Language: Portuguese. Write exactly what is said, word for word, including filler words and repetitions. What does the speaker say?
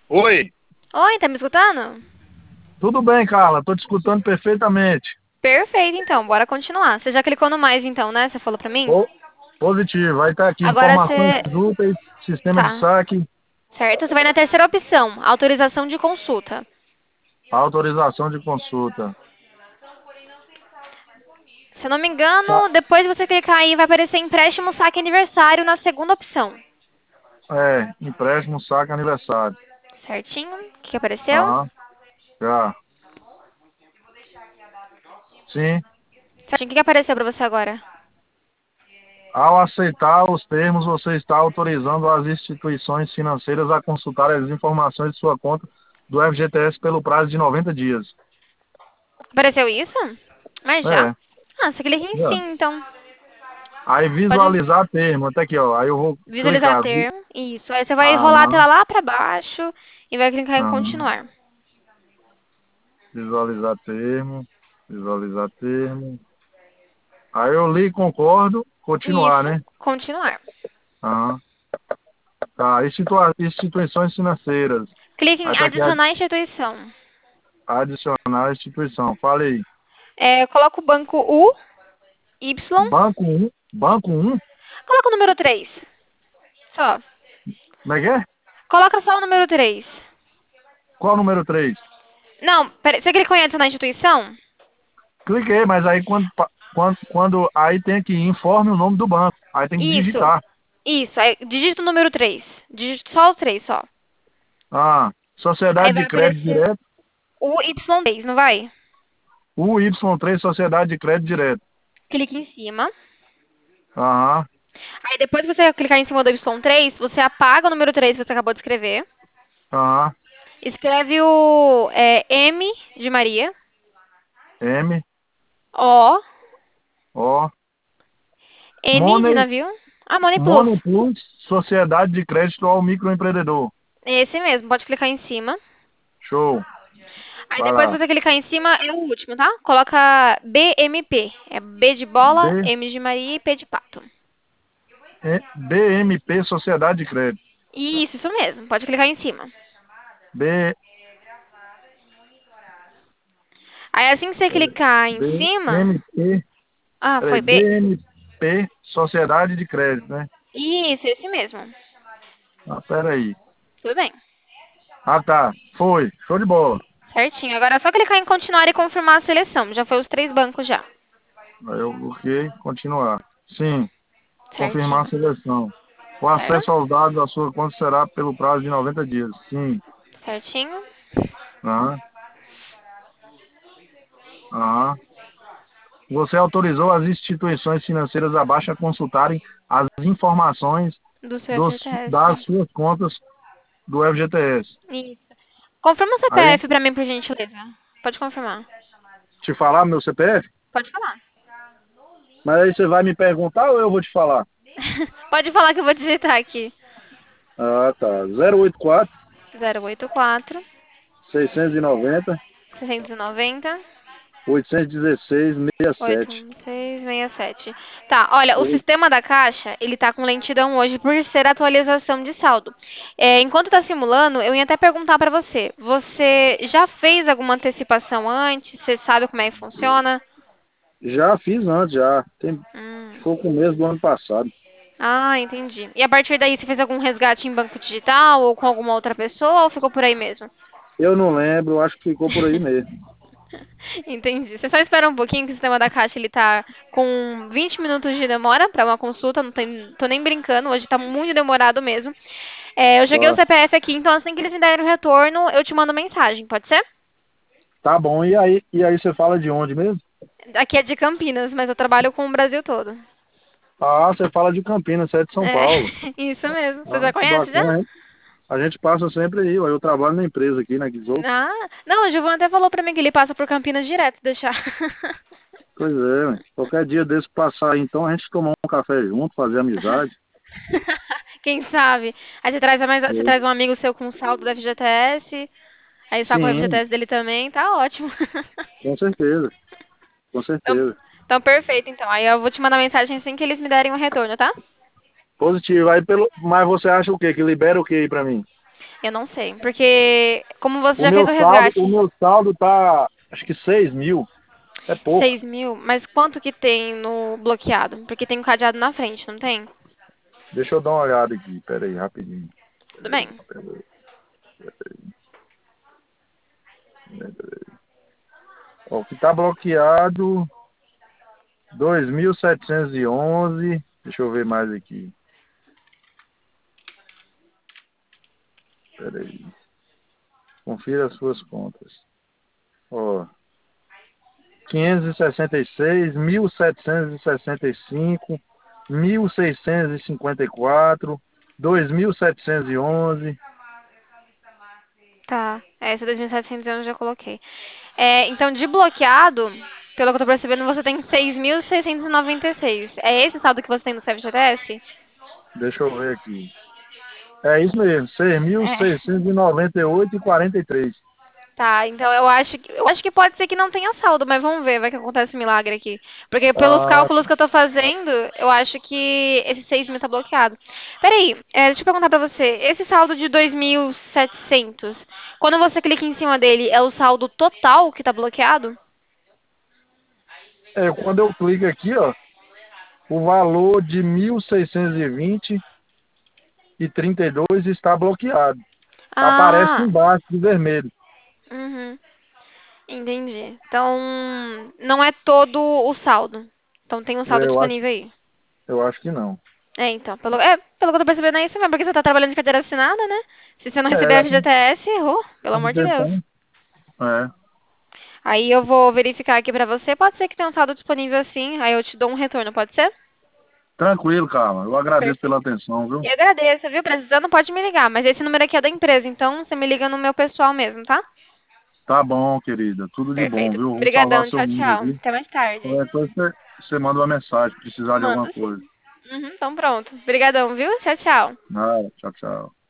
Oi, Oi, tá me escutando? tudo bem, Carla? Tô te escutando perfeitamente. Perfeito, então, bora continuar. Você já clicou no mais, então, né? Você falou pra mim? Po- Positivo. Vai estar aqui Agora informações você. úteis, sistema de Tá. saque, Certo? Você vai na terceira opção, autorização de consulta. autorização de consulta. Se eu não me Tá. engano, depois de você clicar aí, vai aparecer empréstimo saque aniversário na segunda opção. É, empréstimo, saque, aniversário. Certinho? O que que apareceu? Aham, já. Sim. Certinho. O que que apareceu pra você agora? Ao aceitar os termos, você está autorizando as instituições financeiras a consultar as informações de sua conta do F G T S pelo prazo de noventa dias. Apareceu isso? Mas já. É, Ah, você clica em já. sim, então. Aí Pode visualizar termo, até aqui, ó. Aí eu vou visualizar clicar. Vi- termo. Isso. Aí você vai rolar a tela Aham, lá pra baixo e vai clicar em aham. continuar. Visualizar termo, visualizar termo. Aí eu li, concordo, continuar, Isso. né? Continuar. Aham. Tá, institua- instituições financeiras. Clique em Aí tá aqui, ad- adicionar instituição. adicionar instituição. Falei. É, coloca o banco U, Y. Banco um, banco um. Coloca o número três. Só. Como é que é? Coloca só o número três. Qual o número três? Não, peraí. Você clicou em adicionar instituição? Cliquei, mas aí quando, pa- quando, quando aí tem que informe o nome do banco. Aí tem que Isso. digitar. Isso. Aí, digita o número três. Digita só o três, só. Ah, Aí Sociedade vai de Crédito aparecer Direto, o Y três, não vai? U Y três Sociedade de Crédito Direto. Clique em cima. Aham, Aí depois que você clicar em cima do Y três, você apaga o número três que você acabou de escrever. aham. Escreve o é, M de Maria. M, O. O, N de Money, navio. Ah, Money Plus. Money Plus, Sociedade de Crédito ao Microempreendedor. Esse mesmo. Pode clicar em cima. Show. Aí Vai depois que lá. você clicar em cima, é o último, tá? Coloca B M P. É B de bola, B, M de Maria e P de pato. E- B M P Sociedade de Crédito. Isso, isso mesmo. Pode clicar em cima. B, Aí assim que você clicar em cima. B M P, Ah, peraí, foi B. B M P Sociedade de Crédito, né? Isso, esse mesmo. Ah, peraí. Tudo bem. Ah, tá. Foi. Show de bola. Certinho. Agora é só clicar em continuar e confirmar a seleção. Já foi os três bancos já. Aí eu bloqueei, continuar. Sim, confirmar a Certinho. seleção. O acesso Certo? aos dados da sua conta será pelo prazo de noventa dias. Sim. Certinho. Aham, aham. Você autorizou as instituições financeiras abaixo a consultarem as informações Do seu dos, das F G T S. suas contas do F G T S. Isso. Confirma o Aí, C P F pra mim, por gentileza. Pode confirmar. te falar meu C P F? Pode falar. Mas aí você vai me perguntar ou eu vou te falar? Pode falar que eu vou digitar aqui. Ah, tá. zero oito quatro, Zero oito quatro seiscentos e noventa, seiscentos e noventa oitocentos e dezesseis, sessenta e oito sete. um seis seis sete. Tá, olha, o sistema da Caixa, ele tá com lentidão hoje por ser atualização de saldo. É, enquanto tá simulando, eu ia até perguntar pra você. Você já fez alguma antecipação antes? Você sabe como é que funciona? Já fiz antes, já. Tem, Hum. foi o começo do ano passado. Ah, entendi. E a partir daí, você fez algum resgate em banco digital ou com alguma outra pessoa ou ficou por aí mesmo? Eu não lembro, acho que ficou por aí mesmo. Entendi. Você só espera um pouquinho que o sistema da Caixa ele tá com vinte minutos de demora para uma consulta, não tem, tô nem brincando, hoje tá muito demorado mesmo. É, eu joguei o Tá, C P F aqui, então assim que eles me derem o retorno, eu te mando mensagem, pode ser? tá bom. E aí, e aí você fala de onde mesmo? Aqui é de Campinas, mas eu trabalho com o Brasil todo. Ah, você fala de Campinas, você é de São É, Paulo. isso mesmo. Você Ah, já que conhece já? bacana, hein? A gente passa sempre aí, ó. Eu trabalho na empresa aqui, na Guizou. Ah, não, o Gilvan até falou pra mim que ele passa por Campinas direto, deixar. Pois é, ué. Qualquer dia desse passar aí, então a gente tomar um café junto, fazer amizade. Quem sabe? Aí você traz, mais, você É. traz um amigo seu com saldo da F G T S, aí está com o Sim, F G T S dele também, tá ótimo. com certeza, com Então, certeza. então, perfeito, então. Aí eu vou te mandar mensagem assim que eles me derem o retorno, tá? Positivo. Aí pelo, mas você acha o quê? Que libera o quê aí pra mim? Eu não sei, porque como você O já fez meu o saldo, o resgate, meu saldo tá, acho que seis mil. É pouco. seis mil, mas quanto que tem no bloqueado? Porque tem um cadeado na frente, não tem? Deixa eu dar uma olhada aqui. Pera aí, rapidinho. Tudo Pera aí, bem. pera aí, pera aí. Ó, o que tá bloqueado, dois mil setecentos e onze. Deixa eu ver mais aqui. Pera aí. Confira as suas contas. Ó, quinhentos e sessenta e seis, mil setecentos e sessenta e cinco, mil seiscentos e cinquenta e quatro, dois mil setecentos e onze. Tá, essa dois mil e setecentos eu já coloquei. É, então, de bloqueado, pelo que eu tô percebendo, você tem seis mil seiscentos e noventa e seis. É esse saldo que você tem no C F G T S? Deixa eu ver aqui. É isso mesmo, É. seis mil seiscentos e noventa e oito e quarenta e três. Tá, então eu acho que eu acho que pode ser que não tenha saldo, mas vamos ver, vai que acontece um milagre aqui. Porque pelos Ah, cálculos que eu tô fazendo, eu acho que esse seis mil tá bloqueado. Peraí, é, deixa eu perguntar pra você, esse saldo de dois mil e setecentos, quando você clica em cima dele, é o saldo total que tá bloqueado? é, quando eu clico aqui, ó, o valor de mil seiscentos e vinte e trinta e dois está bloqueado. Aparece Ah, embaixo de vermelho. uhum, entendi. Então, não é todo o saldo. Então tem um saldo É, eu acho, disponível aí. eu acho que não. É, então, pelo, é, pelo que eu tô percebendo é isso mesmo, porque você tá trabalhando de carteira assinada, né? Se você não receber É, a F G T S, errou, pelo amor de Deus. então, é. Aí eu vou verificar aqui pra você, pode ser que tenha um saldo disponível assim, aí eu te dou um retorno, pode ser? Tranquilo, Carla. Eu agradeço pela Perfeito. atenção, viu? E agradeço, viu? Precisando, pode me ligar, mas esse número aqui é da empresa, então você me liga no meu pessoal mesmo, tá? Tá bom, querida. Tudo de bom, Perfeito. viu? Vou salvar Obrigadão, seu tchau, número tchau. aqui. Até mais tarde. Qualquer coisa você, você manda uma mensagem, precisar de alguma Mando sim. coisa. Uhum, então pronto. Obrigadão, viu? Tchau, tchau. Ah, tchau, tchau.